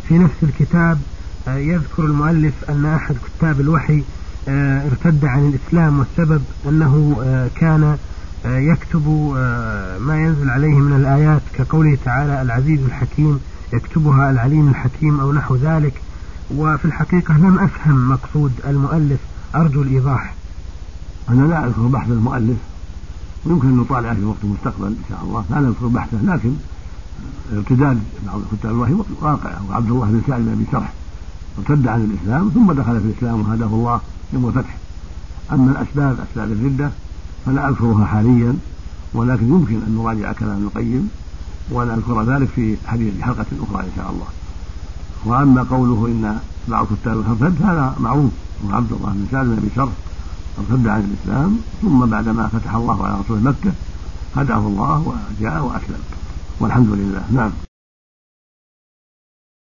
في نفس الكتاب يذكر المؤلف أن أحد كتاب الوحي ارتد عن الإسلام، والسبب أنه كان يكتب ما ينزل عليه من الآيات كقوله تعالى العزيز الحكيم يكتبها العليم الحكيم أو نحو ذلك. وفي الحقيقة لم أفهم مقصود المؤلف، أرجو الإيضاح. أنا لا أذكر بحث المؤلف، ويمكن أن نطالع في وقت المستقبل إن شاء الله، لا نذكر بحثه، لكن ارتداد بعض كتاب الوحي واقع. وعبد الله بن سالم بشرح ارتد عن الإسلام ثم دخل في الإسلام وهداه الله يوم الفتح. أما الأسباب أسباب الردة فلا أذكرها حاليا، ولكن يمكن أن نراجع كلام ابن القيم ونذكر ذلك في حلقة أخرى إن شاء الله. وأما قوله إن بعض كتاب ارتد هذا معروف، وعبد الله بن سالم بشرح ارتد عن الإسلام ثم بعدما فتح الله على رسول مكة هداه الله وجاء وأسلم، والحمد لله. نعم.